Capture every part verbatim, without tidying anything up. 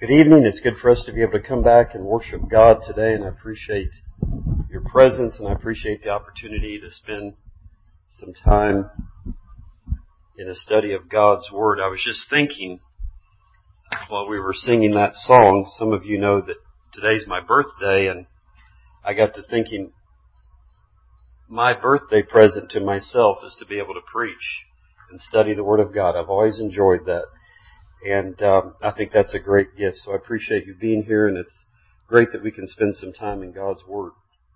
Good evening. It's good for us to be able to come back and worship God today, and I appreciate your presence, and I appreciate the opportunity to spend some time in a study of God's Word. I was just thinking while we were singing that song, some of you know that today's my birthday, and I got to thinking my birthday present to myself is to be able to preach and study the Word of God. I've always enjoyed that. And um, I think that's a great gift. So I appreciate you being here, and it's great that we can spend some time in God's Word.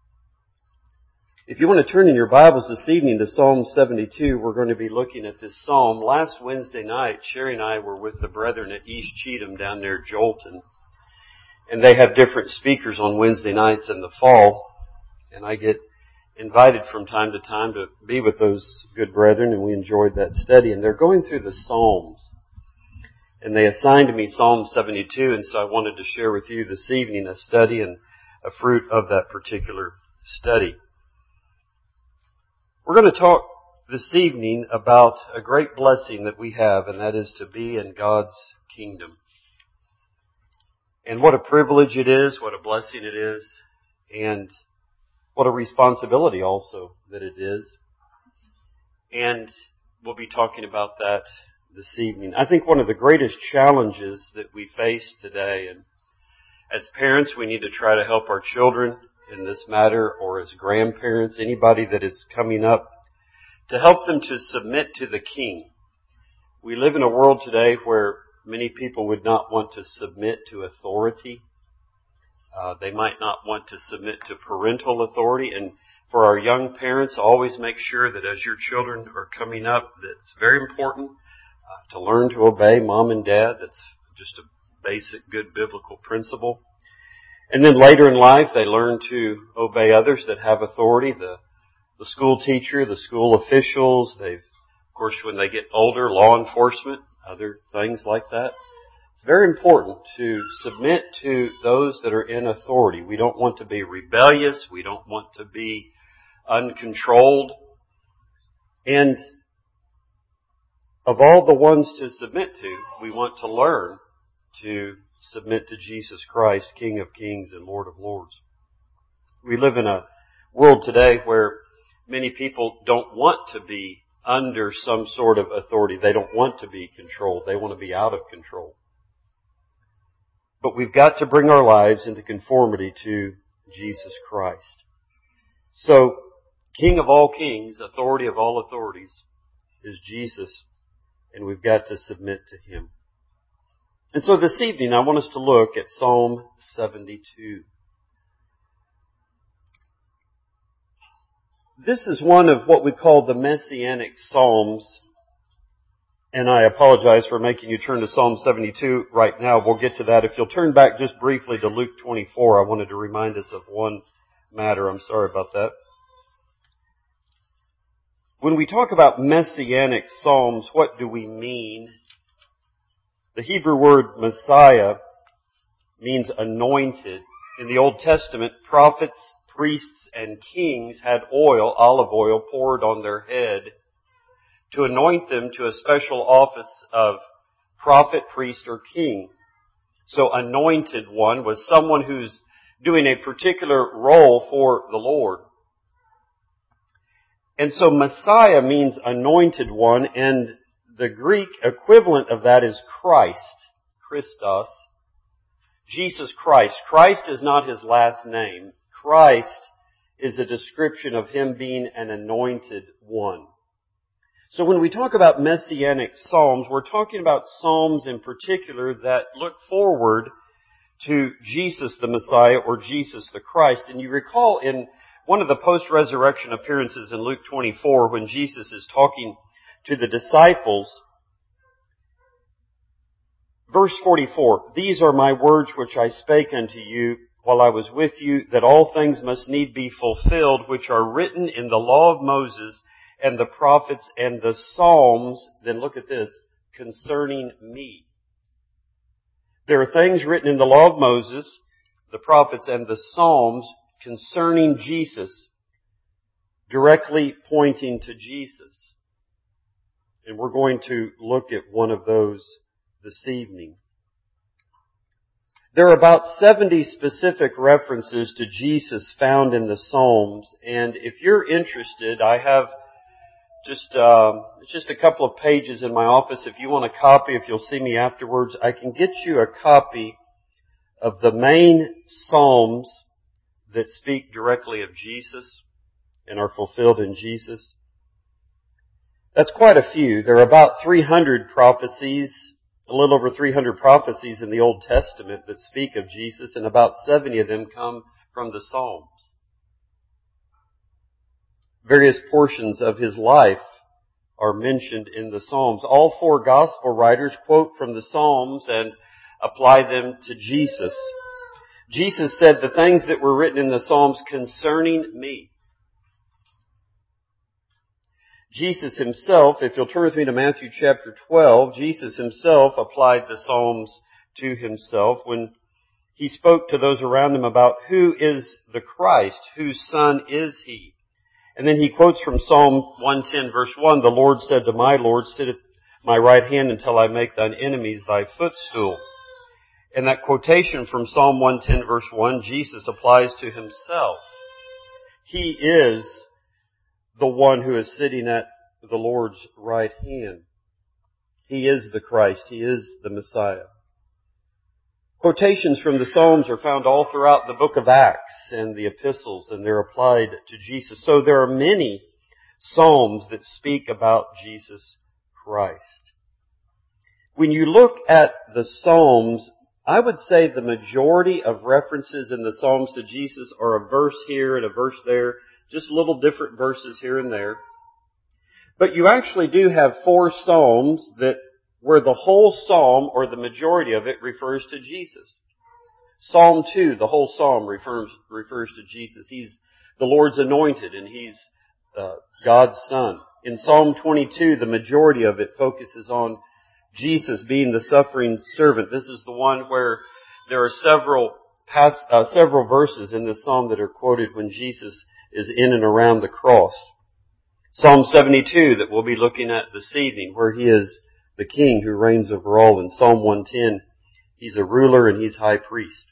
If you want to turn in your Bibles this evening to Psalm seventy-two, we're going to be looking at this psalm. Last Wednesday night, Sherry and I were with the brethren at East Cheatham down near Jolton. And they have different speakers on Wednesday nights in the fall. And I get invited from time to time to be with those good brethren, and we enjoyed that study. And they're going through the Psalms. And they assigned me Psalm seventy-two, and so I wanted to share with you this evening a study and a fruit of that particular study. We're going to talk this evening about a great blessing that we have, and that is to be in God's kingdom. And what a privilege it is, what a blessing it is, and what a responsibility also that it is. And we'll be talking about that this evening. I think one of the greatest challenges that we face today, and as parents we need to try to help our children in this matter, or as grandparents, anybody that is coming up, to help them to submit to the King. We live in a world today where many people would not want to submit to authority. Uh, they might not want to submit to parental authority, and for our young parents, always make sure that as your children are coming up, that's very important Uh, to learn to obey mom and dad. That's just a basic good biblical principle. And then later in life, they learn to obey others that have authority, the, the school teacher, the school officials. They've, of course, when they get older, law enforcement, other things like that. It's very important to submit to those that are in authority. We don't want to be rebellious. We don't want to be uncontrolled. And of all the ones to submit to, we want to learn to submit to Jesus Christ, King of Kings and Lord of Lords. We live in a world today where many people don't want to be under some sort of authority. They don't want to be controlled. They want to be out of control. But we've got to bring our lives into conformity to Jesus Christ. So, King of all kings, authority of all authorities, is Jesus. And we've got to submit to Him. And so this evening I want us to look at Psalm seventy-two. This is one of what we call the Messianic Psalms. And I apologize for making you turn to Psalm seventy-two right now. We'll get to that. If you'll turn back just briefly to Luke twenty-four, I wanted to remind us of one matter. I'm sorry about that. When we talk about Messianic Psalms, what do we mean? The Hebrew word Messiah means anointed. In the Old Testament, prophets, priests, and kings had oil, olive oil, poured on their head to anoint them to a special office of prophet, priest, or king. So anointed one was someone who's doing a particular role for the Lord. And so Messiah means anointed one, and the Greek equivalent of that is Christ, Christos, Jesus Christ. Christ is not His last name. Christ is a description of Him being an anointed one. So when we talk about Messianic Psalms, we're talking about Psalms in particular that look forward to Jesus the Messiah or Jesus the Christ. And you recall in one of the post-resurrection appearances in Luke twenty-four, when Jesus is talking to the disciples, verse forty-four, "These are my words which I spake unto you while I was with you, that all things must need be fulfilled, which are written in the law of Moses and the prophets and the Psalms," then look at this, "concerning me." There are things written in the law of Moses, the prophets, and the Psalms concerning Jesus, directly pointing to Jesus. And we're going to look at one of those this evening. There are about seventy specific references to Jesus found in the Psalms, and if you're interested, I have just um, just a couple of pages in my office. If you want a copy, if you'll see me afterwards, I can get you a copy of the main Psalms that speak directly of Jesus and are fulfilled in Jesus. That's quite a few. There are about three hundred prophecies, a little over three hundred prophecies in the Old Testament that speak of Jesus, and about seventy of them come from the Psalms. Various portions of His life are mentioned in the Psalms. All four Gospel writers quote from the Psalms and apply them to Jesus. Jesus said the things that were written in the Psalms concerning me. Jesus Himself, if you'll turn with me to Matthew chapter twelve, Jesus Himself applied the Psalms to Himself when He spoke to those around Him about who is the Christ, whose Son is He. And then He quotes from Psalm one ten verse one, the Lord said to my Lord, sit at my right hand until I make thine enemies thy footstool. And that quotation from Psalm one ten verse one, Jesus applies to Himself. He is the one who is sitting at the Lord's right hand. He is the Christ. He is the Messiah. Quotations from the Psalms are found all throughout the book of Acts and the epistles, and they're applied to Jesus. So there are many Psalms that speak about Jesus Christ. When you look at the Psalms, I would say the majority of references in the Psalms to Jesus are a verse here and a verse there, just little different verses here and there. But you actually do have four Psalms that where the whole Psalm, or the majority of it, refers to Jesus. Psalm two, the whole Psalm refers, refers to Jesus. He's the Lord's anointed, and He's uh, God's Son. In Psalm twenty-two, the majority of it focuses on Jesus being the suffering servant. This is the one where there are several past, uh, several verses in this Psalm that are quoted when Jesus is in and around the cross. Psalm seventy-two that we'll be looking at this evening, where He is the King who reigns over all. In Psalm one ten, He's a ruler and He's high priest.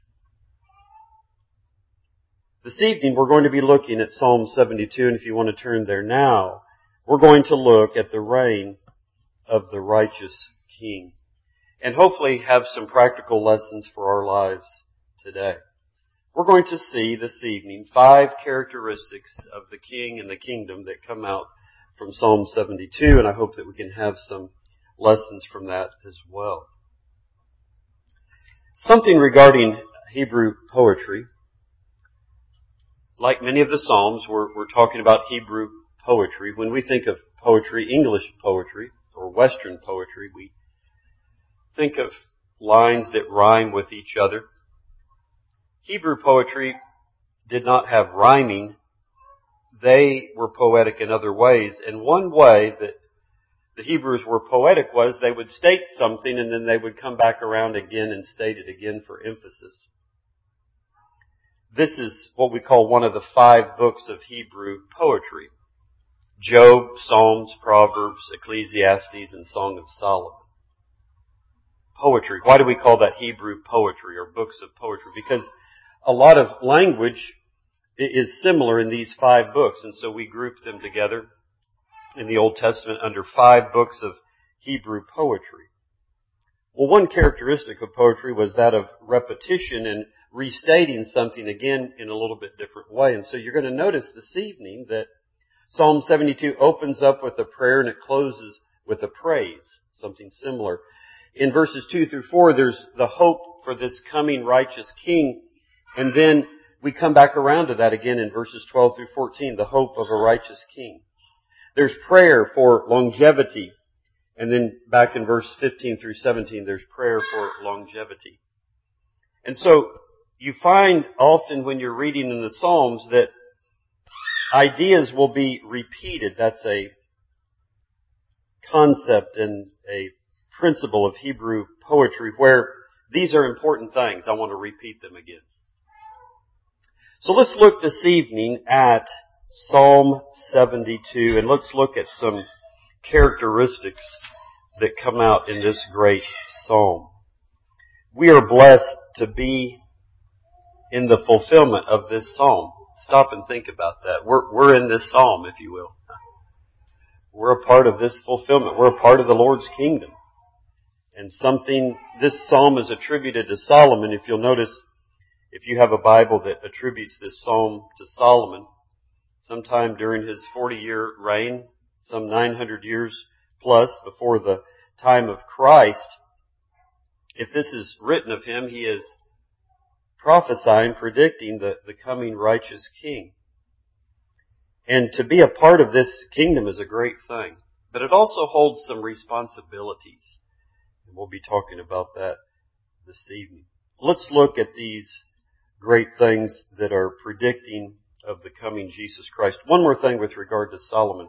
This evening we're going to be looking at Psalm seventy-two, and if you want to turn there now, we're going to look at the reign of the righteous King, and hopefully have some practical lessons for our lives today. We're going to see this evening five characteristics of the King and the kingdom that come out from Psalm seventy-two, and I hope that we can have some lessons from that as well. Something regarding Hebrew poetry. Like many of the Psalms, we're, we're talking about Hebrew poetry. When we think of poetry, English poetry, or Western poetry, we think of lines that rhyme with each other. Hebrew poetry did not have rhyming. They were poetic in other ways. And one way that the Hebrews were poetic was they would state something and then they would come back around again and state it again for emphasis. This is what we call one of the five books of Hebrew poetry. Job, Psalms, Proverbs, Ecclesiastes, and Song of Solomon. Poetry. Why do we call that Hebrew poetry or books of poetry? Because a lot of language is similar in these five books, and so we group them together in the Old Testament under five books of Hebrew poetry. Well, one characteristic of poetry was that of repetition and restating something again in a little bit different way. And so you're going to notice this evening that Psalm seventy-two opens up with a prayer and it closes with a praise, something similar. In verses two through four, there's the hope for this coming righteous King. And then we come back around to that again in verses twelve through fourteen, the hope of a righteous King. There's prayer for longevity. And then back in verse fifteen through seventeen, there's prayer for longevity. And so you find often when you're reading in the Psalms that ideas will be repeated. That's a concept and a principle of Hebrew poetry where these are important things. I want to repeat them again. So let's look this evening at Psalm seventy-two, and let's look at some characteristics that come out in this great psalm. We are blessed to be in the fulfillment of this psalm. Stop and think about that. We're, we're in this psalm, if you will. We're a part of this fulfillment. We're a part of the Lord's kingdom. And something, this psalm is attributed to Solomon. If you'll notice, if you have a Bible that attributes this psalm to Solomon, sometime during his forty-year reign, some nine hundred years plus before the time of Christ, if this is written of him, he is prophesying, predicting the, the coming righteous king. And to be a part of this kingdom is a great thing. But it also holds some responsibilities. And we'll be talking about that this evening. Let's look at these great things that are predicting of the coming Jesus Christ. One more thing with regard to Solomon.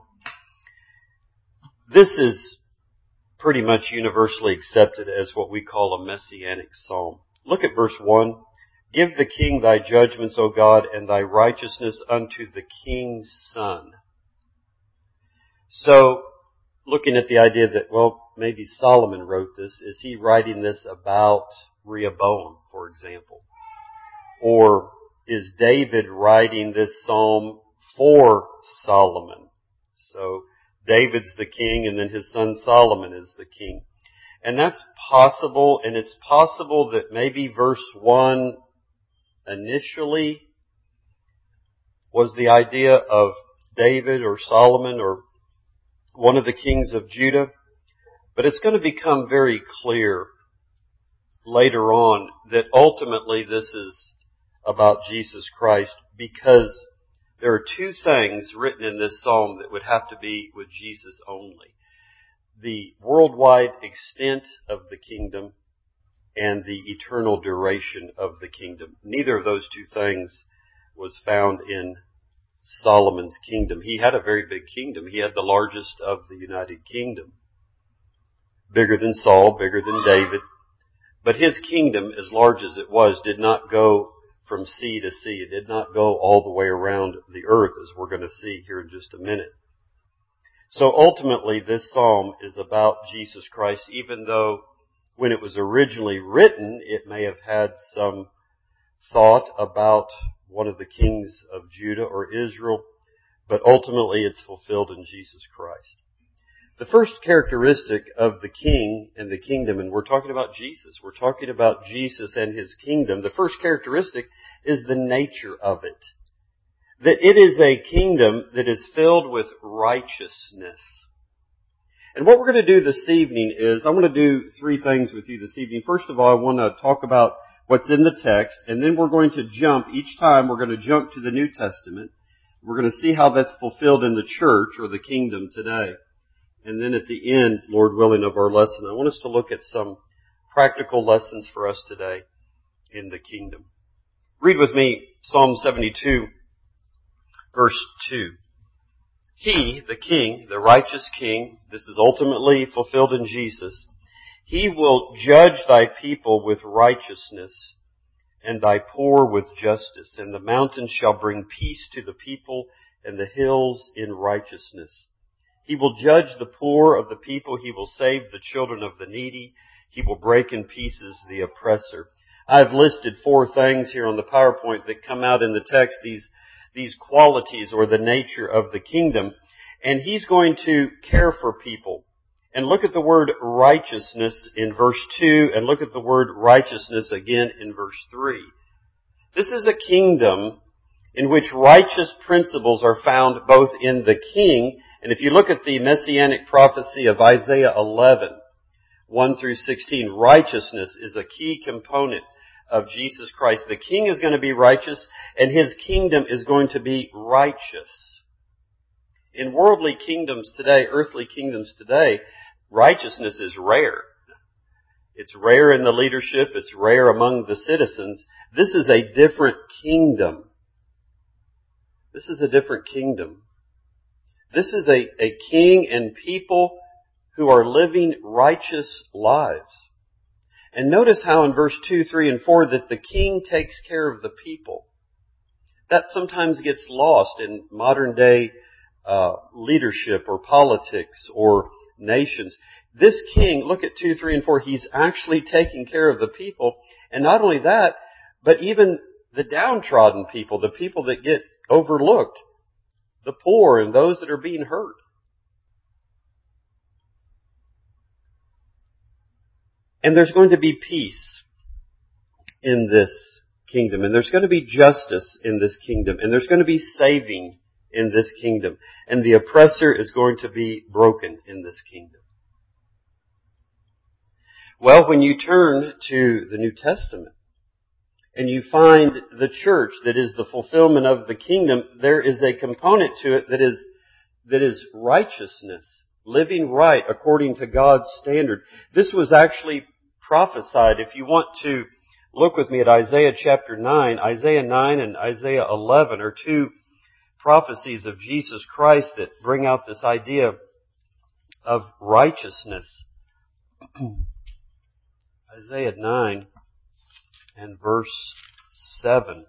This is pretty much universally accepted as what we call a messianic psalm. Look at verse one. Give the king thy judgments, O God, and thy righteousness unto the king's son. So, looking at the idea that, well, maybe Solomon wrote this, is he writing this about Rehoboam, for example? Or is David writing this psalm for Solomon? So, David's the king, and then his son Solomon is the king. And that's possible, and it's possible that maybe verse one initially was the idea of David or Solomon or one of the kings of Judah. But it's going to become very clear later on that ultimately this is about Jesus Christ, because there are two things written in this psalm that would have to be with Jesus only. The worldwide extent of the kingdom and the eternal duration of the kingdom. Neither of those two things was found in Solomon's kingdom. He had a very big kingdom. He had the largest of the United Kingdom. Bigger than Saul, bigger than David. But his kingdom, as large as it was, did not go from sea to sea. It did not go all the way around the earth, as we're going to see here in just a minute. So ultimately, this psalm is about Jesus Christ, even though when it was originally written, it may have had some thought about one of the kings of Judah or Israel, but ultimately it's fulfilled in Jesus Christ. The first characteristic of the king and the kingdom, and we're talking about Jesus, we're talking about Jesus and his kingdom. The first characteristic is the nature of it. That it is a kingdom that is filled with righteousness. And what we're going to do this evening is, I'm going to do three things with you this evening. First of all, I want to talk about what's in the text, and then we're going to jump, each time we're going to jump to the New Testament. We're going to see how that's fulfilled in the church or the kingdom today. And then at the end, Lord willing, of our lesson, I want us to look at some practical lessons for us today in the kingdom. Read with me Psalm seventy-two, verse two. He, the king, the righteous king, this is ultimately fulfilled in Jesus, he will judge thy people with righteousness and thy poor with justice. And the mountains shall bring peace to the people and the hills in righteousness. He will judge the poor of the people. He will save the children of the needy. He will break in pieces the oppressor. I've listed four things here on the PowerPoint that come out in the text, these these qualities or the nature of the kingdom. And he's going to care for people. And look at the word righteousness in verse two, and look at the word righteousness again in verse three. This is a kingdom in which righteous principles are found both in the king, and if you look at the messianic prophecy of Isaiah eleven, one through sixteen, righteousness is a key component of Jesus Christ. The king is going to be righteous, and his kingdom is going to be righteous. In worldly kingdoms today, earthly kingdoms today, righteousness is rare. It's rare in the leadership. It's rare among the citizens. This is a different kingdom. This is a different kingdom. This is a, a king and people who are living righteous lives. And notice how in verse two, three, and four that the king takes care of the people. That sometimes gets lost in modern day uh, leadership or politics or nations. this king, look at two, three, and four, he's actually taking care of the people. And not only that, but even the downtrodden people, the people that get overlooked, the poor and those that are being hurt. And there's going to be peace in this kingdom. And there's going to be justice in this kingdom. And there's going to be saving in this kingdom. And the oppressor is going to be broken in this kingdom. Well, when you turn to the New Testament and you find the church that is the fulfillment of the kingdom, there is a component to it that is, that is righteousness, living right according to God's standard. This was actually prophesied. If you want to look with me at Isaiah chapter nine, Isaiah nine and Isaiah eleven are two prophecies of Jesus Christ that bring out this idea of righteousness. Isaiah nine and verse seven.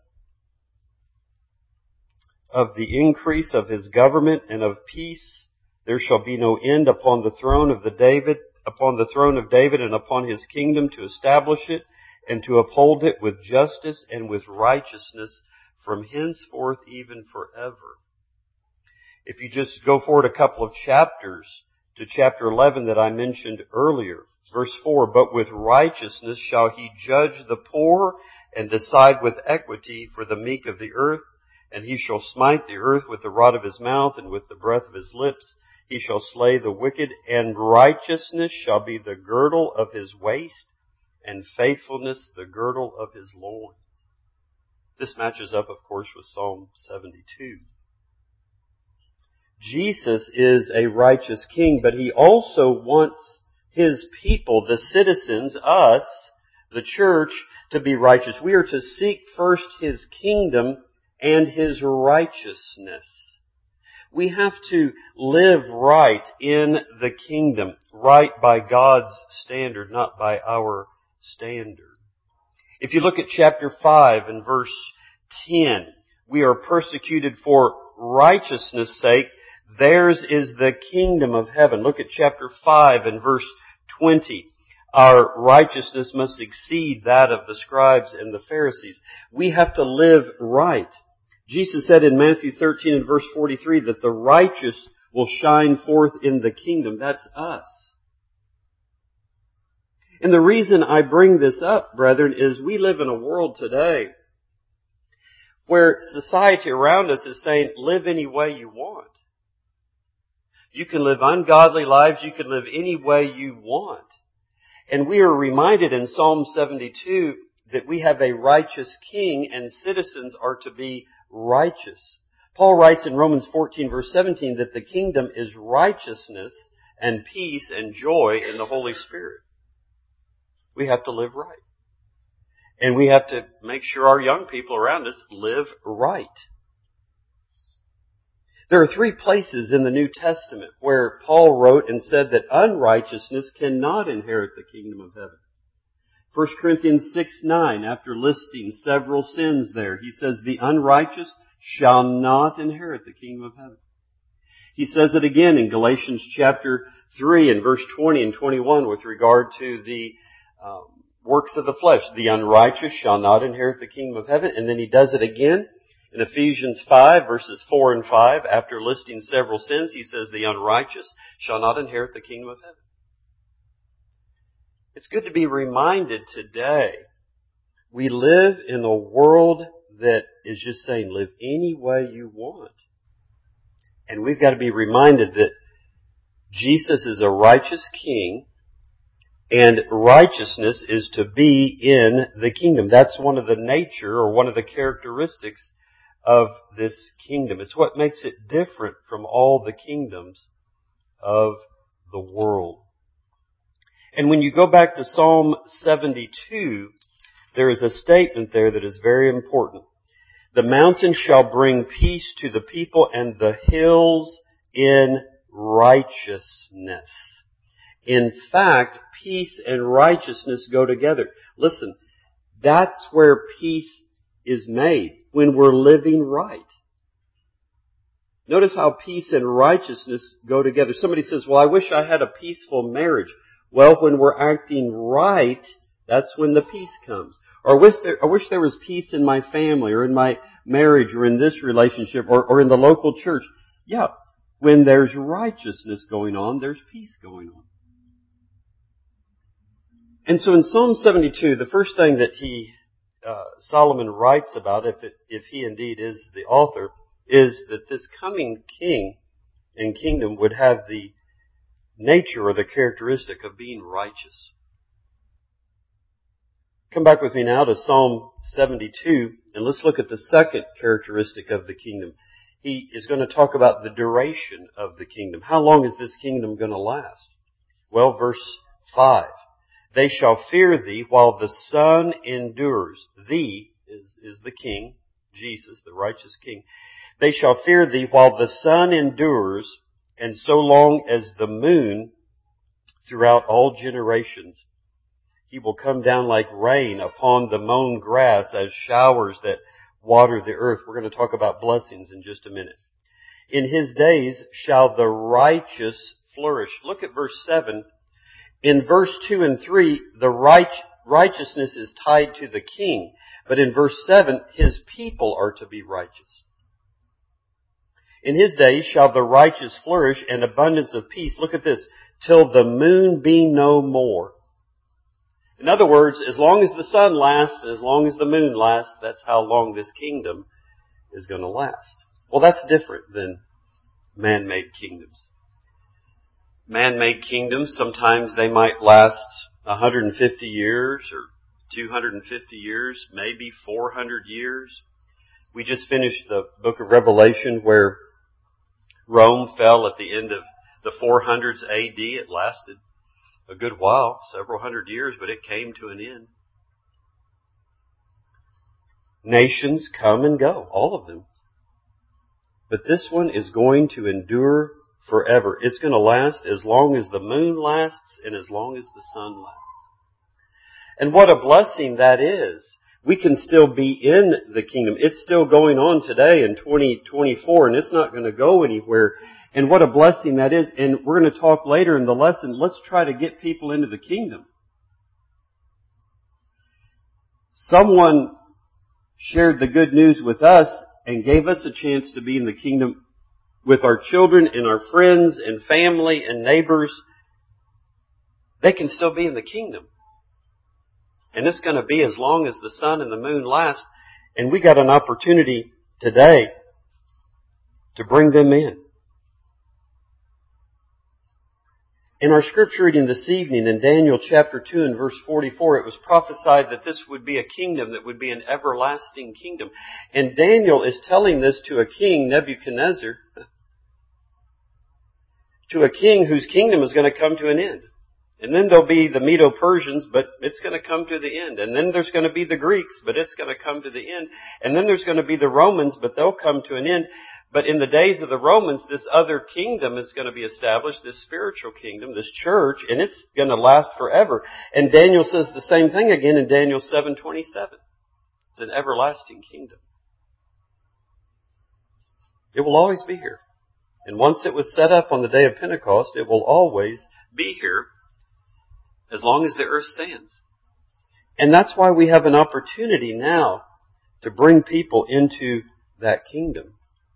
Of the increase of his government and of peace there shall be no end upon the throne of the David, upon the throne of David and upon his kingdom, to establish it and to uphold it with justice and with righteousness from henceforth even forever. If you just go forward a couple of chapters to chapter eleven that I mentioned earlier, verse four, but with righteousness shall he judge the poor and decide with equity for the meek of the earth. And he shall smite the earth with the rod of his mouth and with the breath of his lips. He shall slay the wicked, and righteousness shall be the girdle of his waist, and faithfulness the girdle of his loins. This matches up, of course, with Psalm seventy-two. Jesus is a righteous king, but he also wants his people, the citizens, us, the church, to be righteous. We are to seek first his kingdom and his righteousness. We have to live right in the kingdom, right by God's standard, not by our standard. If you look at chapter five and verse ten, we are persecuted for righteousness' sake. Theirs is the kingdom of heaven. Look at chapter five and verse twenty. Our righteousness must exceed that of the scribes and the Pharisees. We have to live right. Jesus said in Matthew thirteen and verse forty-three that the righteous will shine forth in the kingdom. That's us. And the reason I bring this up, brethren, is we live in a world today where society around us is saying, live any way you want. You can live ungodly lives. You can live any way you want. And we are reminded in Psalm seventy-two that we have a righteous king and citizens are to be righteous. Paul writes in Romans fourteen verse seventeen that the kingdom is righteousness and peace and joy in the Holy Spirit. We have to live right. And we have to make sure our young people around us live right. There are three places in the New Testament where Paul wrote and said that unrighteousness cannot inherit the kingdom of heaven. First Corinthians six nine, after listing several sins there, he says, the unrighteous shall not inherit the kingdom of heaven. He says it again in Galatians chapter three and verse twenty and twenty-one with regard to the um, works of the flesh. The unrighteous shall not inherit the kingdom of heaven. And then he does it again in Ephesians five verses four and five. After listing several sins, he says, the unrighteous shall not inherit the kingdom of heaven. It's good to be reminded today, we live in a world that is just saying, live any way you want. And we've got to be reminded that Jesus is a righteous king, and righteousness is to be in the kingdom. That's one of the nature or one of the characteristics of this kingdom. It's what makes it different from all the kingdoms of the world. And when you go back to Psalm seventy-two, there is a statement there that is very important. The mountain shall bring peace to the people, and the hills in righteousness. In fact, peace and righteousness go together. Listen, that's where peace is made, when we're living right. Notice how peace and righteousness go together. Somebody says, well, I wish I had a peaceful marriage. Well, when we're acting right, that's when the peace comes. Or I wish there, I wish there was peace in my family or in my marriage or in this relationship or, or in the local church. Yeah, when there's righteousness going on, there's peace going on. And so in Psalm seventy-two, the first thing that he, uh, Solomon writes about, if it, if he indeed is the author, is that this coming king and kingdom would have the nature or the characteristic of being righteous. Come back with me now to Psalm seventy-two, and let's look at the second characteristic of the kingdom. He is going to talk about the duration of the kingdom. How long is this kingdom going to last? Well, verse five. They shall fear thee while the sun endures. Thee is, is the king, Jesus, the righteous king. They shall fear thee while the sun endures, and so long as the moon throughout all generations. He will come down like rain upon the mown grass as showers that water the earth. We're going to talk about blessings in just a minute. In his days shall the righteous flourish. Look at verse seven. In verse two and three, the right, righteousness is tied to the king. But in verse seven, his people are to be righteous. In his days shall the righteous flourish and abundance of peace. Look at this. Till the moon be no more. In other words, as long as the sun lasts, as long as the moon lasts, that's how long this kingdom is going to last. Well, that's different than man-made kingdoms. Man-made kingdoms, sometimes they might last one hundred fifty years or two hundred fifty years, maybe four hundred years. We just finished the book of Revelation where Rome fell at the end of the four hundreds A D. It lasted a good while, several hundred years, but it came to an end. Nations come and go, all of them. But this one is going to endure forever. It's going to last as long as the moon lasts and as long as the sun lasts. And what a blessing that is. We can still be in the kingdom. It's still going on today in twenty twenty-four, and it's not going to go anywhere. And what a blessing that is. And we're going to talk later in the lesson. Let's try to get people into the kingdom. Someone shared the good news with us and gave us a chance to be in the kingdom with our children and our friends and family and neighbors. They can still be in the kingdom. And it's going to be as long as the sun and the moon last. And we got an opportunity today to bring them in. In our scripture reading this evening in Daniel chapter two and verse forty-four, it was prophesied that this would be a kingdom that would be an everlasting kingdom. And Daniel is telling this to a king, Nebuchadnezzar, to a king whose kingdom is going to come to an end. And then there'll be the Medo-Persians, but it's going to come to the end. And then there's going to be the Greeks, but it's going to come to the end. And then there's going to be the Romans, but they'll come to an end. But in the days of the Romans, this other kingdom is going to be established, this spiritual kingdom, this church, and it's going to last forever. And Daniel says the same thing again in Daniel seven twenty-seven. It's an everlasting kingdom. It will always be here. And once it was set up on the day of Pentecost, it will always be here as long as the earth stands. And that's why we have an opportunity now to bring people into that kingdom.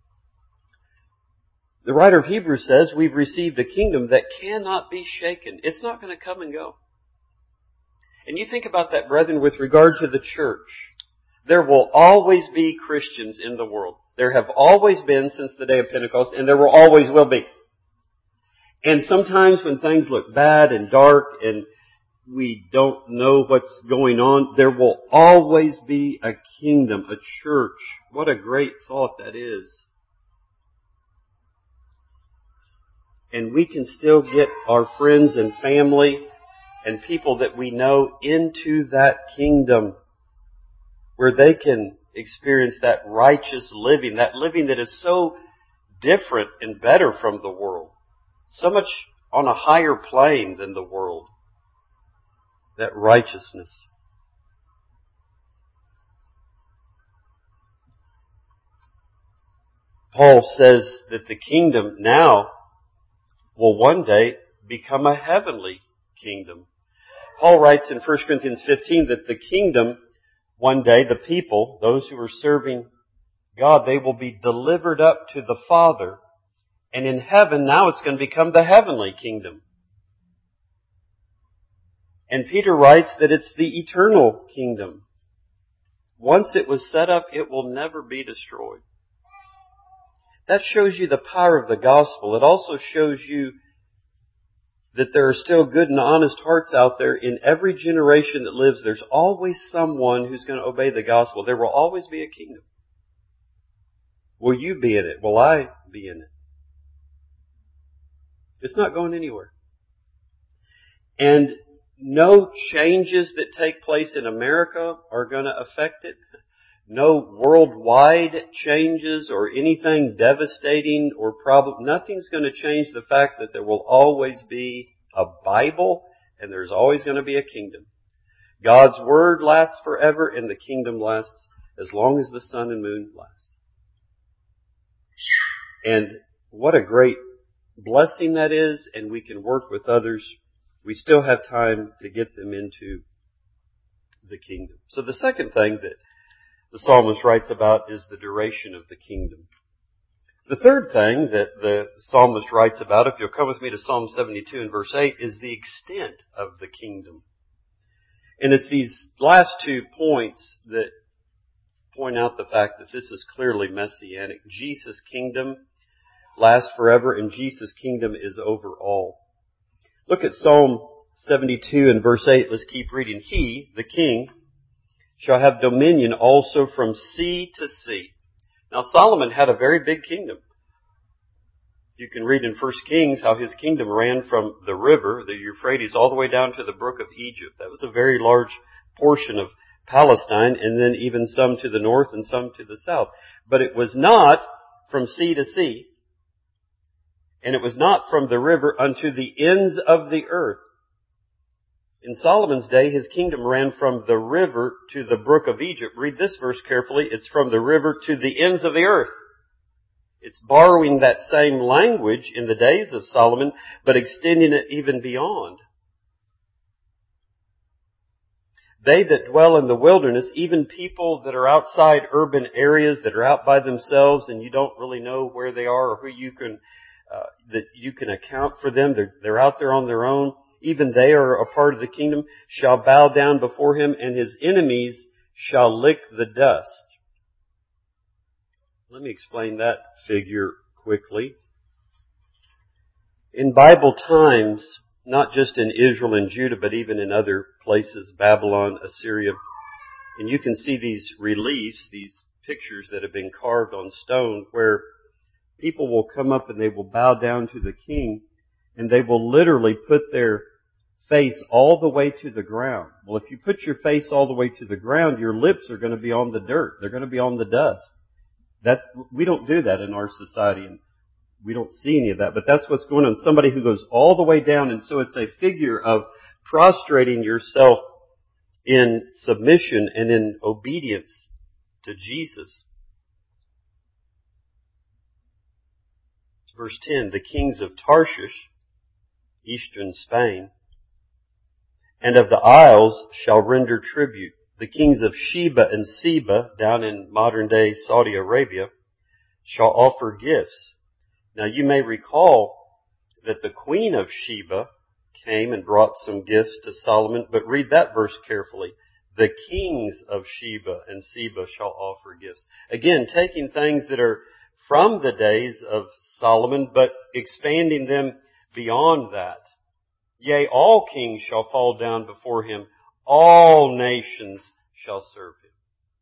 The writer of Hebrews says we've received a kingdom that cannot be shaken. It's not going to come and go. And you think about that, brethren, with regard to the church. There will always be Christians in the world. There have always been since the day of Pentecost, and there will always will be. And sometimes when things look bad and dark and we don't know what's going on, there will always be a kingdom, a church. What a great thought that is. And we can still get our friends and family and people that we know into that kingdom where they can experience that righteous living, that living that is so different and better from the world, so much on a higher plane than the world, that righteousness. Paul says that the kingdom now will one day become a heavenly kingdom. Paul writes in First Corinthians fifteen that the kingdom, one day, the people, those who are serving God, they will be delivered up to the Father. And in heaven, now it's going to become the heavenly kingdom. And Peter writes that it's the eternal kingdom. Once it was set up, it will never be destroyed. That shows you the power of the gospel. It also shows you that there are still good and honest hearts out there. In every generation that lives, there's always someone who's going to obey the gospel. There will always be a kingdom. Will you be in it? Will I be in it? It's not going anywhere. And no changes that take place in America are going to affect it. No worldwide changes or anything devastating or problem. Nothing's going to change the fact that there will always be a Bible and there's always going to be a kingdom. God's Word lasts forever and the kingdom lasts as long as the sun and moon last. And what a great blessing that is, and we can work with others. We still have time to get them into the kingdom. So the second thing that the psalmist writes about is the duration of the kingdom. The third thing that the psalmist writes about, if you'll come with me to Psalm seventy-two and verse eight, is the extent of the kingdom. And it's these last two points that point out the fact that this is clearly messianic. Jesus' kingdom lasts forever and Jesus' kingdom is over all. Look at Psalm seventy-two and verse eight. Let's keep reading. He, the king, shall have dominion also from sea to sea. Now Solomon had a very big kingdom. You can read in First Kings how his kingdom ran from the river, the Euphrates, all the way down to the brook of Egypt. That was a very large portion of Palestine, and then even some to the north and some to the south. But it was not from sea to sea, and it was not from the river unto the ends of the earth. In Solomon's day, his kingdom ran from the river to the brook of Egypt. Read this verse carefully. It's from the river to the ends of the earth. It's borrowing that same language in the days of Solomon, but extending it even beyond. They that dwell in the wilderness, even people that are outside urban areas, that are out by themselves and you don't really know where they are or who you can, uh, that you can account for them. They're, they're out there on their own. Even they are a part of the kingdom, shall bow down before him, and his enemies shall lick the dust. Let me explain that figure quickly. In Bible times, not just in Israel and Judah, but even in other places, Babylon, Assyria, and you can see these reliefs, these pictures that have been carved on stone, where people will come up and they will bow down to the king, and they will literally put their face all the way to the ground. Well, if you put your face all the way to the ground, your lips are going to be on the dirt. They're going to be on the dust. That, we don't do that in our society, and we don't see any of that, but that's what's going on. Somebody who goes all the way down, and so it's a figure of prostrating yourself in submission and in obedience to Jesus. Verse ten, the kings of Tarshish, eastern Spain, and of the isles shall render tribute. The kings of Sheba and Seba, down in modern-day Saudi Arabia, shall offer gifts. Now you may recall that the queen of Sheba came and brought some gifts to Solomon, but read that verse carefully. The kings of Sheba and Seba shall offer gifts. Again, taking things that are from the days of Solomon, but expanding them beyond that. Yea, all kings shall fall down before him. All nations shall serve him.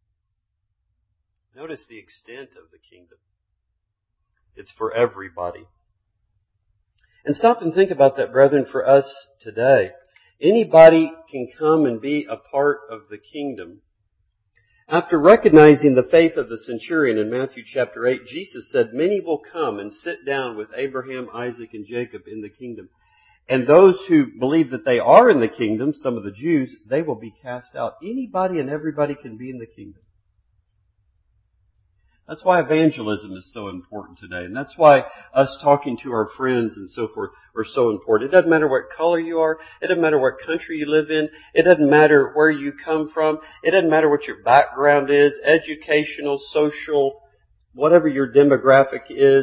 Notice the extent of the kingdom. It's for everybody. And stop and think about that, brethren, for us today. Anybody can come and be a part of the kingdom. After recognizing the faith of the centurion in Matthew chapter eight, Jesus said, many will come and sit down with Abraham, Isaac, and Jacob in the kingdom. And those who believe that they are in the kingdom, some of the Jews, they will be cast out. Anybody and everybody can be in the kingdom. That's why evangelism is so important today. And that's why us talking to our friends and so forth are so important. It doesn't matter what color you are. It doesn't matter what country you live in. It doesn't matter where you come from. It doesn't matter what your background is, educational, social, whatever your demographic is.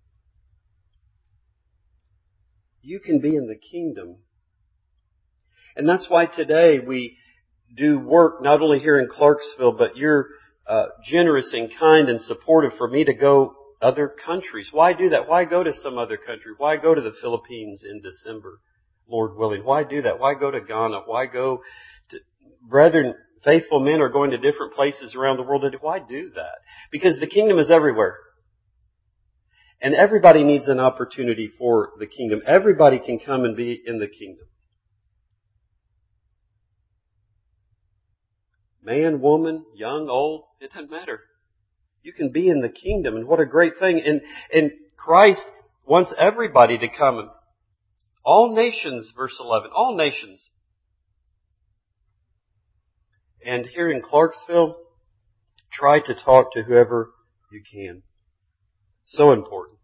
You can be in the kingdom. And that's why today we do work not only here in Clarksville, but you're uh, generous and kind and supportive for me to go other countries. Why do that? Why go to some other country? Why go to the Philippines in December, Lord willing? Why do that? Why go to Ghana? Why go to, brethren, faithful men are going to different places around the world. Why do that? Because the kingdom is everywhere. And everybody needs an opportunity for the kingdom. Everybody can come and be in the kingdom. Man, woman, young, old, it doesn't matter. You can be in the kingdom, and what a great thing. And, and Christ wants everybody to come. All nations, verse eleven, all nations. And here in Clarksville, try to talk to whoever you can. So important.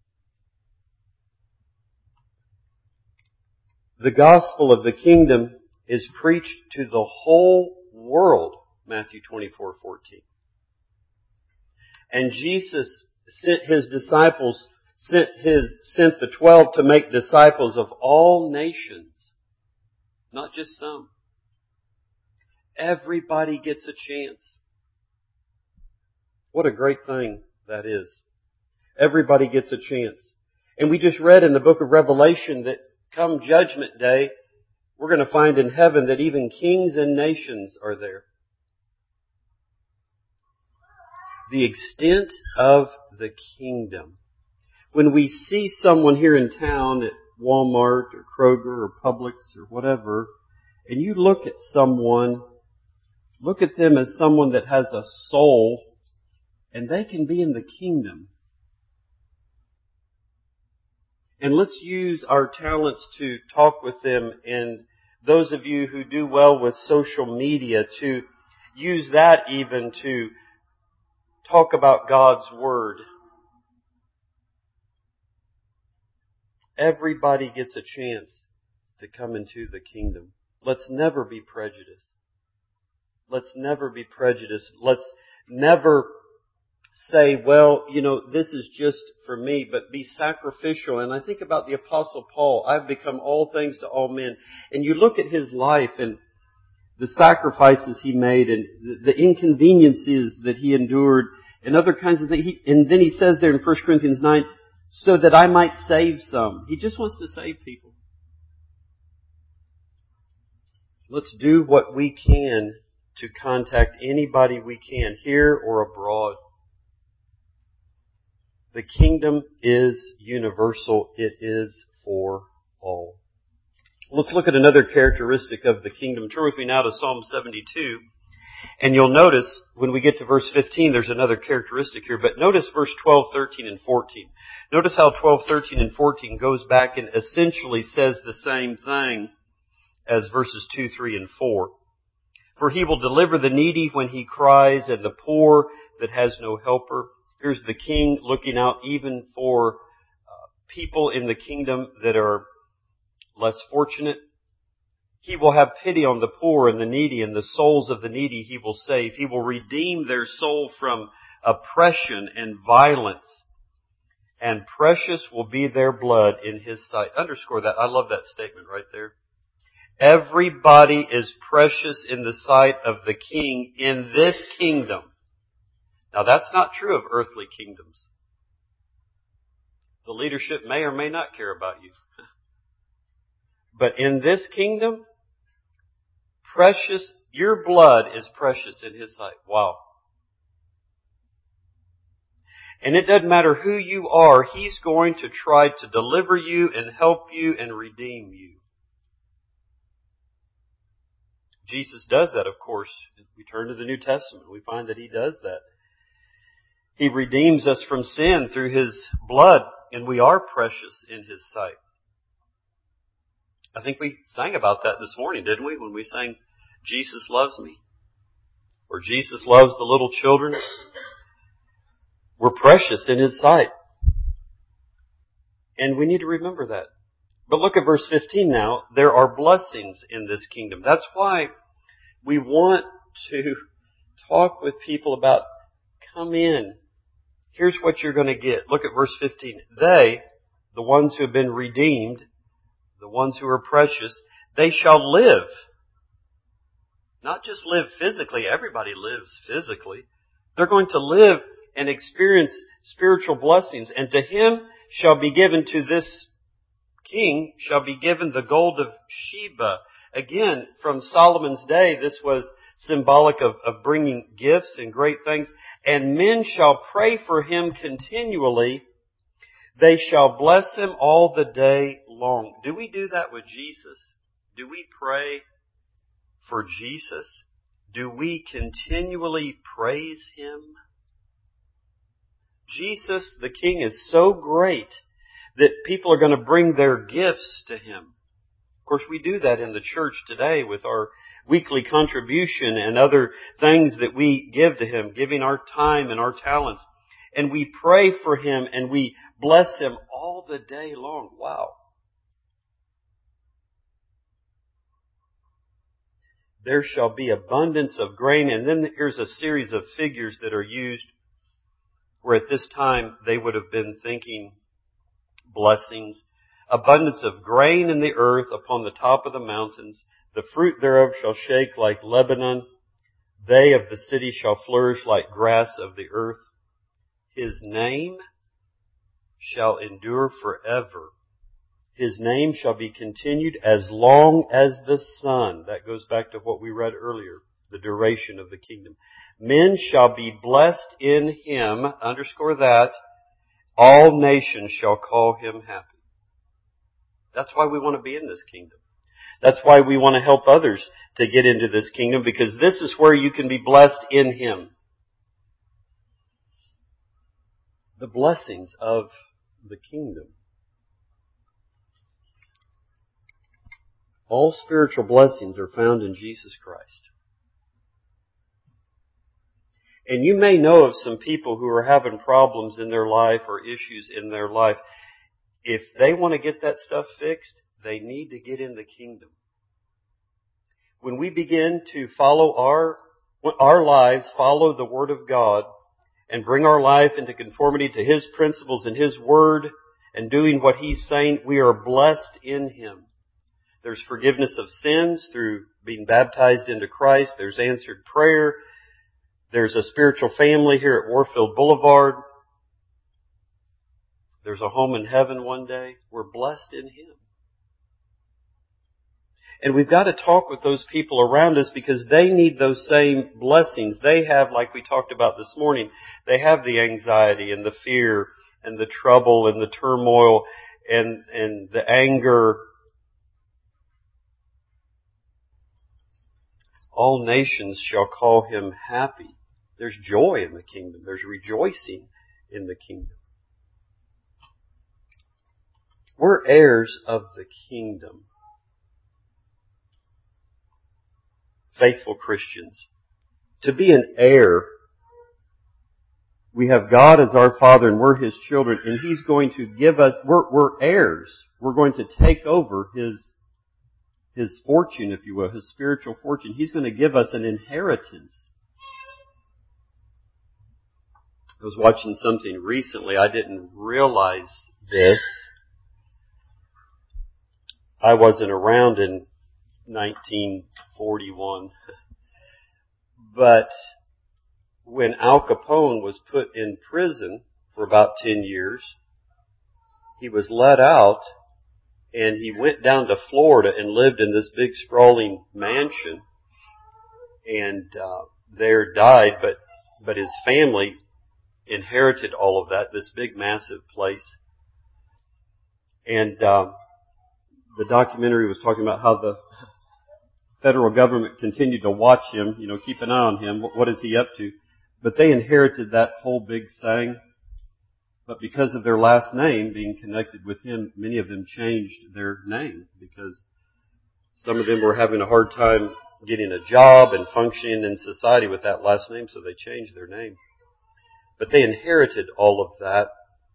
The gospel of the kingdom is preached to the whole world, Matthew twenty-four fourteen. And Jesus sent His disciples, sent His, sent the twelve to make disciples of all nations. Not just some. Everybody gets a chance. What a great thing that is. Everybody gets a chance. And we just read in the book of Revelation that come Judgment Day, we're going to find in heaven that even kings and nations are there. The extent of the kingdom. When we see someone here in town at Walmart or Kroger or Publix or whatever, and you look at someone, look at them as someone that has a soul, and they can be in the kingdom. And let's use our talents to talk with them, and those of you who do well with social media to use that even to talk about God's Word. Everybody gets a chance to come into the kingdom. Let's never be prejudiced. Let's never be prejudiced. Let's never say, well, you know, this is just for me, but be sacrificial. And I think about the Apostle Paul. I've become all things to all men. And you look at his life and the sacrifices he made and the inconveniences that he endured and other kinds of things. He, and then he says there in First Corinthians nine, so that I might save some. He just wants to save people. Let's do what we can to contact anybody we can, here or abroad. The kingdom is universal. It is for all. Let's look at another characteristic of the kingdom. Turn with me now to Psalm seventy-two. And you'll notice when we get to verse fifteen, there's another characteristic here. But notice verse twelve, thirteen, and fourteen. Notice how twelve, thirteen, and fourteen goes back and essentially says the same thing as verses two, three, and four. For He will deliver the needy when he cries, and the poor that has no helper. Here's the King looking out even for uh, people in the kingdom that are less fortunate. He will have pity on the poor and the needy, and the souls of the needy He will save. He will redeem their soul from oppression and violence, and precious will be their blood in His sight. Underscore that. I love that statement right there. Everybody is precious in the sight of the King in this kingdom. Now that's not true of earthly kingdoms. The leadership may or may not care about you. But in this kingdom, precious, your blood is precious in His sight. Wow. And it doesn't matter who you are, He's going to try to deliver you and help you and redeem you. Jesus does that, of course. If we turn to the New Testament, we find that He does that. He redeems us from sin through His blood, and we are precious in His sight. I think we sang about that this morning, didn't we? When we sang, Jesus loves me. Or Jesus loves the little children. We're precious in His sight. And we need to remember that. But look at verse fifteen now. There are blessings in this kingdom. That's why we want to talk with people about, come in. Here's what you're going to get. Look at verse fifteen. They, the ones who have been redeemed, the ones who are precious, they shall live. Not just live physically. Everybody lives physically. They're going to live and experience spiritual blessings. And to him shall be given, to this king shall be given the gold of Sheba. Again, from Solomon's day, this was symbolic of, of bringing gifts and great things. And men shall pray for him continually. They shall bless him all the day long. Do we do that with Jesus? Do we pray for Jesus? Do we continually praise Him? Jesus, the King, is so great that people are going to bring their gifts to Him. Of course, we do that in the church today with our weekly contribution and other things that we give to Him, giving our time and our talents. And we pray for Him and we bless Him all the day long. Wow. There shall be abundance of grain. And then here's a series of figures that are used where at this time they would have been thinking blessings. Abundance of grain in the earth upon the top of the mountains. The fruit thereof shall shake like Lebanon. They of the city shall flourish like grass of the earth. His name shall endure forever. His name shall be continued as long as the sun. That goes back to what we read earlier, the duration of the kingdom. Men shall be blessed in Him. Underscore that. All nations shall call Him happy. That's why we want to be in this kingdom. That's why we want to help others to get into this kingdom, because this is where you can be blessed in Him. The blessings of the kingdom. All spiritual blessings are found in Jesus Christ. And you may know of some people who are having problems in their life or issues in their life. If they want to get that stuff fixed, they need to get in the kingdom. When we begin to follow our, our lives, follow the Word of God, and bring our life into conformity to His principles and His Word, and doing what He's saying, we are blessed in Him. There's forgiveness of sins through being baptized into Christ. There's answered prayer. There's a spiritual family here at Warfield Boulevard. There's a home in heaven one day. We're blessed in Him. And we've got to talk with those people around us because they need those same blessings. They have, like we talked about this morning, they have the anxiety and the fear and the trouble and the turmoil and, and the anger. All nations shall call Him happy. There's joy in the kingdom. There's rejoicing in the kingdom. We're heirs of the kingdom. Faithful Christians. To be an heir, we have God as our Father and we're His children, and He's going to give us, we're, we're heirs. We're going to take over His His fortune, if you will, His spiritual fortune. He's going to give us an inheritance. I was watching something recently. I didn't realize this. I wasn't around in nineteen forty-one. But when Al Capone was put in prison for about ten years, he was let out. And he went down to Florida and lived in this big sprawling mansion, and uh, there died. But but his family inherited all of that, this big massive place. And uh, the documentary was talking about how the federal government continued to watch him, you know, keep an eye on him. What, what is he up to? But they inherited that whole big thing. But because of their last name being connected with him, many of them changed their name because some of them were having a hard time getting a job and functioning in society with that last name, so they changed their name. But they inherited all of that.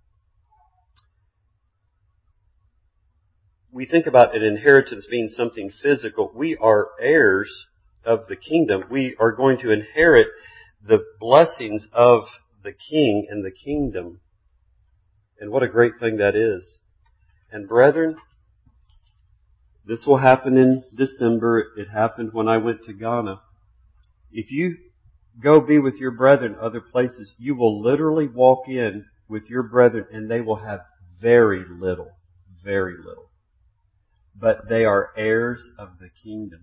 We think about an inheritance being something physical. We are heirs of the kingdom. We are going to inherit the blessings of the King and the kingdom. And what a great thing that is. And brethren, this will happen in December. It happened when I went to Ghana. If you go be with your brethren other places, you will literally walk in with your brethren and they will have very little, very little. But they are heirs of the kingdom.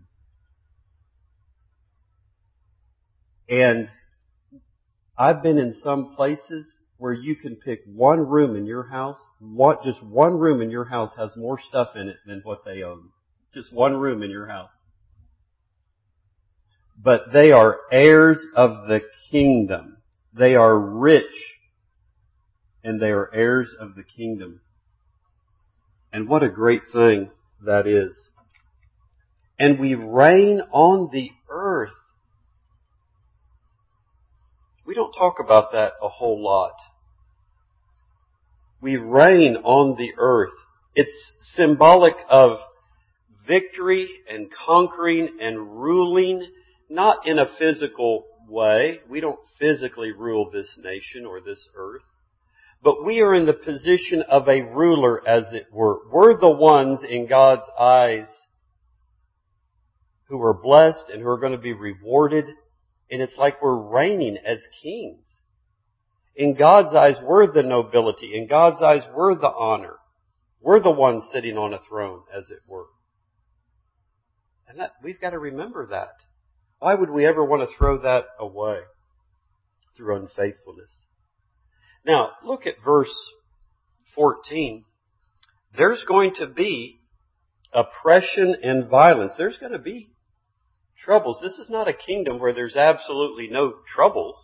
And I've been in some places where you can pick one room in your house. What, just one room in your house has more stuff in it than what they own. Just one room in your house. But they are heirs of the kingdom. They are rich. And they are heirs of the kingdom. And what a great thing that is. And we reign on the earth. We don't talk about that a whole lot. We reign on the earth. It's symbolic of victory and conquering and ruling, not in a physical way. We don't physically rule this nation or this earth. But we are in the position of a ruler, as it were. We're the ones in God's eyes who are blessed and who are going to be rewarded. And it's like we're reigning as kings. In God's eyes, we're the nobility. In God's eyes, we're the honor. We're the ones sitting on a throne, as it were. And that, we've got to remember that. Why would we ever want to throw that away through unfaithfulness? Now, look at verse fourteen. There's going to be oppression and violence. There's going to be troubles. This is not a kingdom where there's absolutely no troubles.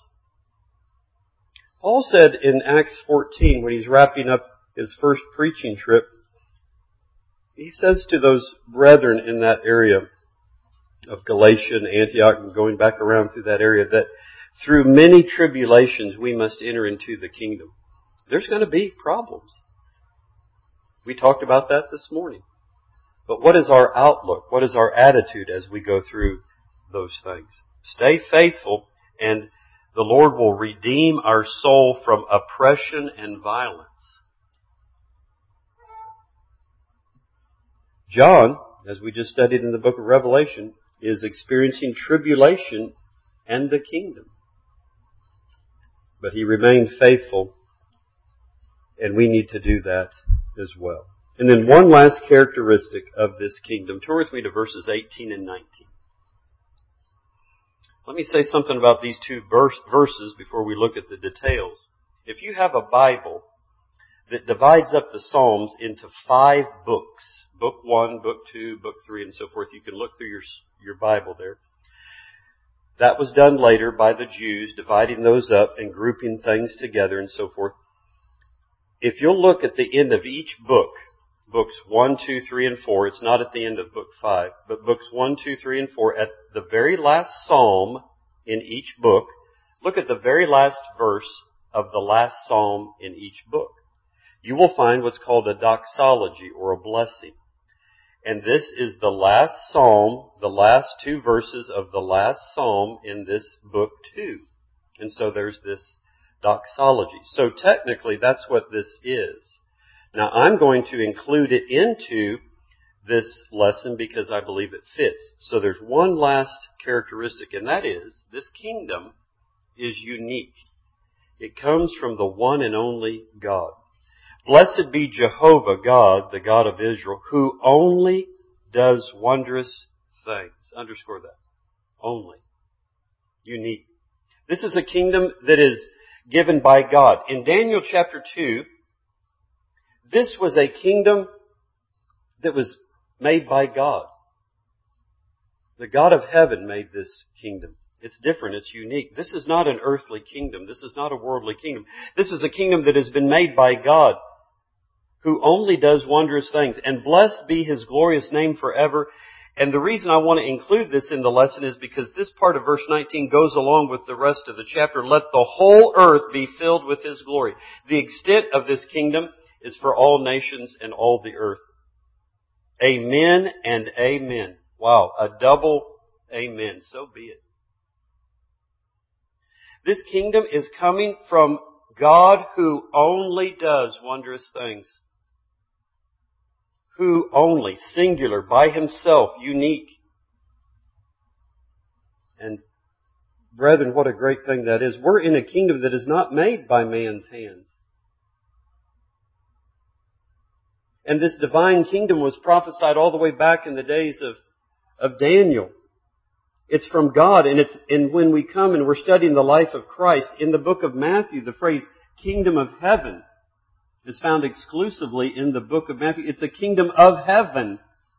Paul said in Acts fourteen, when he's wrapping up his first preaching trip, he says to those brethren in that area of Galatia and Antioch and going back around through that area that through many tribulations we must enter into the kingdom. There's going to be problems. We talked about that this morning. But what is our outlook? What is our attitude as we go through those things? Stay faithful, and the Lord will redeem our soul from oppression and violence. John, as we just studied in the book of Revelation, is experiencing tribulation and the kingdom. But he remained faithful, and we need to do that as well. And then one last characteristic of this kingdom. Turn with me to verses eighteen and nineteen. Let me say something about these two verses before we look at the details. If you have a Bible that divides up the Psalms into five books, book one, book two, book three, and so forth, you can look through your, your Bible there. That was done later by the Jews, dividing those up and grouping things together and so forth. If you'll look at the end of each book, books one, two, three, and four, it's not at the end of book five, but books one, two, three, and four, at the very last psalm in each book, look at the very last verse of the last psalm in each book. You will find what's called a doxology or a blessing. And this is the last psalm, the last two verses of the last psalm in this book too. And so there's this doxology. So technically that's what this is. Now I'm going to include it into this lesson because I believe it fits. So there's one last characteristic, and that is this kingdom is unique. It comes from the one and only God. Blessed be Jehovah God, the God of Israel, who only does wondrous things. Underscore that. Only. Unique. This is a kingdom that is given by God. In Daniel chapter two, this was a kingdom that was made by God. The God of heaven made this kingdom. It's different. It's unique. This is not an earthly kingdom. This is not a worldly kingdom. This is a kingdom that has been made by God, who only does wondrous things. And blessed be His glorious name forever. And the reason I want to include this in the lesson is because this part of verse nineteen goes along with the rest of the chapter. Let the whole earth be filled with His glory. The extent of this kingdom is for all nations and all the earth. Amen and amen. Wow, a double amen. So be it. This kingdom is coming from God who only does wondrous things. Who only, singular, by Himself, unique. And brethren, what a great thing that is. We're in a kingdom that is not made by man's hands. And this divine kingdom was prophesied all the way back in the days of, of Daniel. It's from God, and it's, and when we come and we're studying the life of Christ, in the book of Matthew, the phrase kingdom of heaven is found exclusively in the book of Matthew. It's a kingdom of heaven.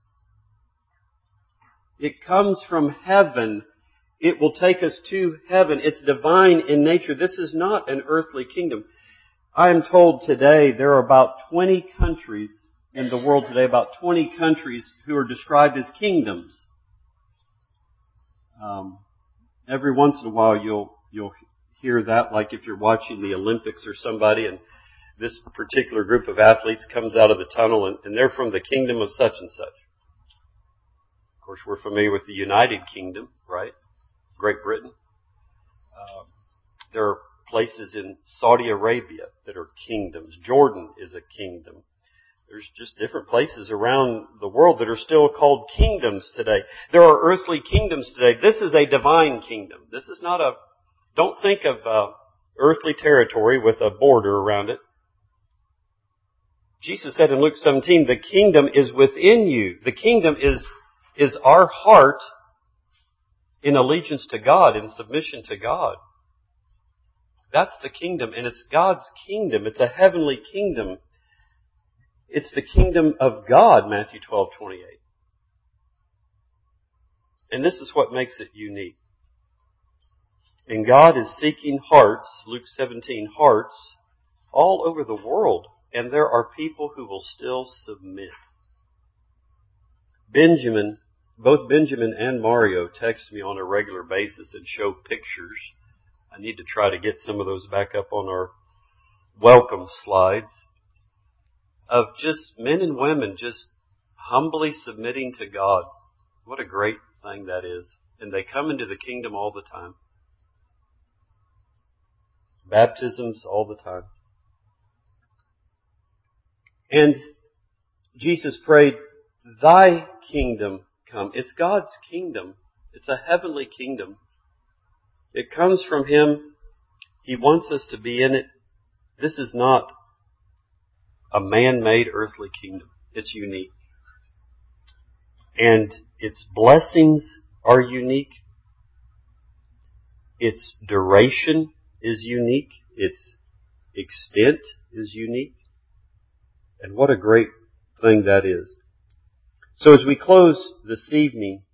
It comes from heaven. It will take us to heaven. It's divine in nature. This is not an earthly kingdom. I am told today there are about twenty countries in the world today, about twenty countries who are described as kingdoms. Um, every once in a while you'll, you'll hear that, like if you're watching the Olympics or somebody and this particular group of athletes comes out of the tunnel and, and they're from the kingdom of such and such. Of course, we're familiar with the United Kingdom, right? Great Britain. Um, there are places in Saudi Arabia that are kingdoms. Jordan is a kingdom. There's just different places around the world that are still called kingdoms today. There are earthly kingdoms today. This is a divine kingdom. This is not a, don't think of uh, earthly territory with a border around it. Jesus said in Luke seventeen, the kingdom is within you. The kingdom is, is our heart in allegiance to God, in submission to God. That's the kingdom, and it's God's kingdom. It's a heavenly kingdom. It's the kingdom of God, Matthew twelve twenty-eight. And this is what makes it unique. And God is seeking hearts, Luke seventeen, hearts, all over the world. And there are people who will still submit. Benjamin, both Benjamin and Mario text me on a regular basis and show pictures. I need to try to get some of those back up on our welcome slides. Of just men and women just humbly submitting to God. What a great thing that is. And they come into the kingdom all the time. Baptisms all the time. And Jesus prayed, Thy kingdom come. It's God's kingdom. It's a heavenly kingdom. It comes from Him. He wants us to be in it. This is not a man-made earthly kingdom. It's unique. And its blessings are unique. Its duration is unique. Its extent is unique. And what a great thing that is. So as we close this evening,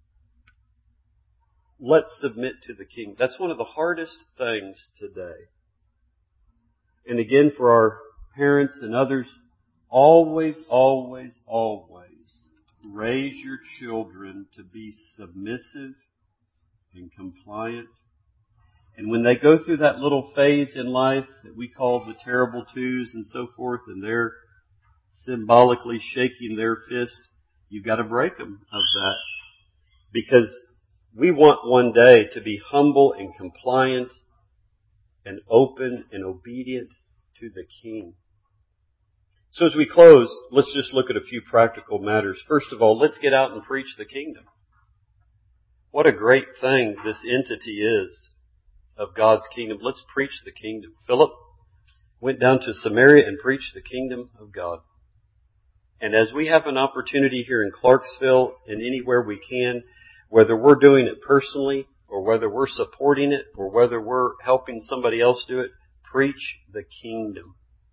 let's submit to the King. That's one of the hardest things today. And again, for our parents and others, always, always, always raise your children to be submissive and compliant. And when they go through that little phase in life that we call the terrible twos and so forth, and they're symbolically shaking their fist, you've got to break them of that. Because we want one day to be humble and compliant and open and obedient to the King. So as we close, let's just look at a few practical matters. First of all, let's get out and preach the kingdom. What a great thing this entity is of God's kingdom. Let's preach the kingdom. Philip went down to Samaria and preached the kingdom of God. And as we have an opportunity here in Clarksville and anywhere we can, whether we're doing it personally or whether we're supporting it or whether we're helping somebody else do it, preach the kingdom.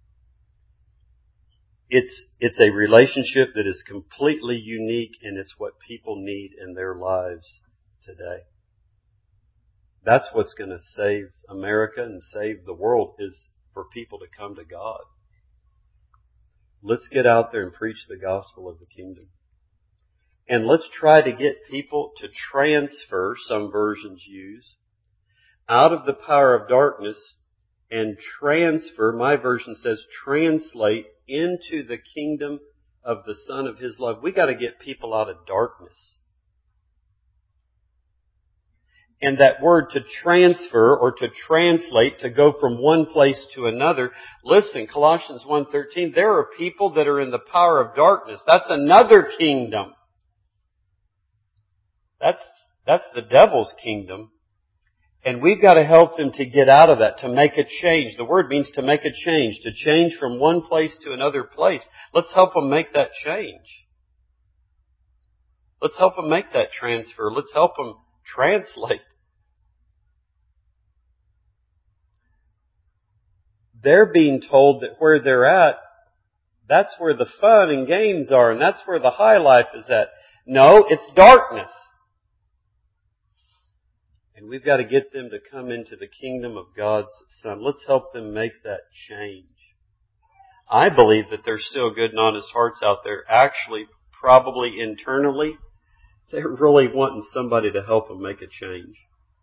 It's, it's a relationship that is completely unique, and it's what people need in their lives today. That's what's going to save America and save the world, is for people to come to God. Let's get out there and preach the gospel of the kingdom. And let's try to get people to transfer, some versions use, out of the power of darkness and transfer, my version says translate, into the kingdom of the Son of His love. We got to get people out of darkness. And that word to transfer or to translate, to go from one place to another. Listen, Colossians one thirteen, there are people that are in the power of darkness. That's another kingdom. That's, that's the devil's kingdom. And we've got to help them to get out of that, to make a change. The word means to make a change, to change from one place to another place. Let's help them make that change. Let's help them make that transfer. Let's help them translate. They're being told that where they're at, that's where the fun and games are, and that's where the high life is at. No, it's darkness. And we've got to get them to come into the kingdom of God's Son. Let's help them make that change. I believe that there's still good and honest hearts out there. Actually, probably internally, they're really wanting somebody to help them make a change.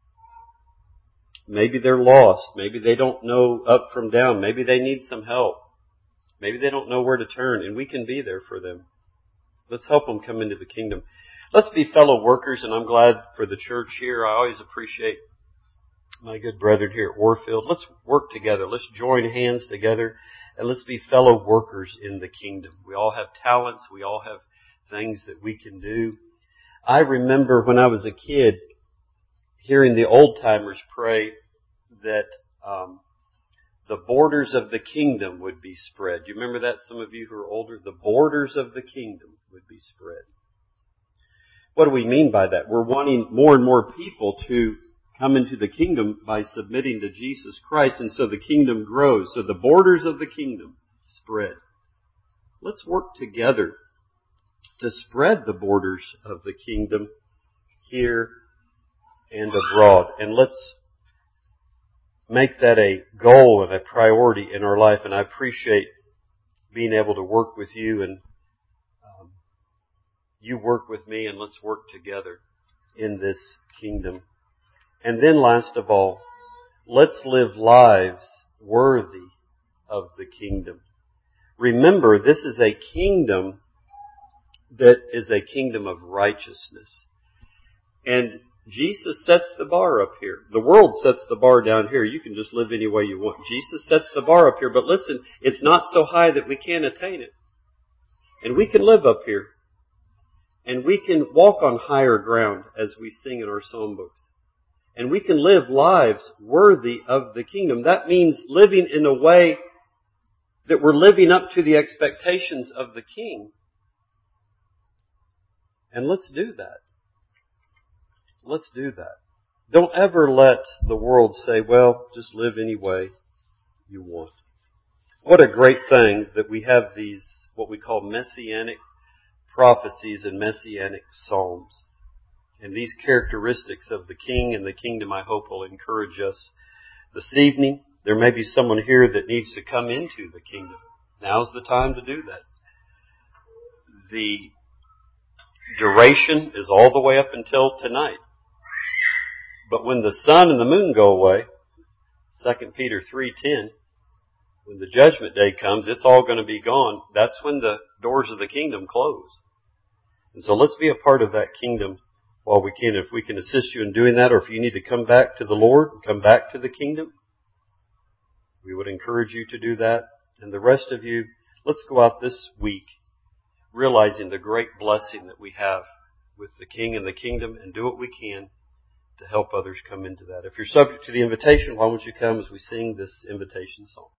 Maybe they're lost. Maybe they don't know up from down. Maybe they need some help. Maybe they don't know where to turn, and we can be there for them. Let's help them come into the kingdom. Let's be fellow workers, and I'm glad for the church here. I always appreciate my good brethren here at Warfield. Let's work together. Let's join hands together, and let's be fellow workers in the kingdom. We all have talents. We all have things that we can do. I remember when I was a kid hearing the old-timers pray that um, the borders of the kingdom would be spread. Do you remember that, some of you who are older? The borders of the kingdom would be spread. What do we mean by that? We're wanting more and more people to come into the kingdom by submitting to Jesus Christ, and so the kingdom grows. So the borders of the kingdom spread. Let's work together to spread the borders of the kingdom here and abroad. And let's make that a goal and a priority in our life. And I appreciate being able to work with you, and um, you work with me, and let's work together in this kingdom. And then last of all, let's live lives worthy of the kingdom. Remember, this is a kingdom that is a kingdom of righteousness. And Jesus sets the bar up here. The world sets the bar down here. You can just live any way you want. Jesus sets the bar up here. But listen, it's not so high that we can't attain it. And we can live up here. And we can walk on higher ground, as we sing in our psalm books. And we can live lives worthy of the kingdom. That means living in a way that we're living up to the expectations of the King. And let's do that. Let's do that. Don't ever let the world say, well, just live any way you want. What a great thing that we have these, what we call messianic prophecies and messianic psalms. And these characteristics of the King and the kingdom, I hope, will encourage us this evening. There may be someone here that needs to come into the kingdom. Now's the time to do that. The duration is all the way up until tonight. But when the sun and the moon go away, Second Peter three ten, when the judgment day comes, it's all going to be gone. That's when the doors of the kingdom close. And so let's be a part of that kingdom while we can. If we can assist you in doing that, or if you need to come back to the Lord, come back to the kingdom, we would encourage you to do that. And the rest of you, let's go out this week realizing the great blessing that we have with the King and the kingdom, and do what we can to help others come into that. If you're subject to the invitation, why don't you come as we sing this invitation song?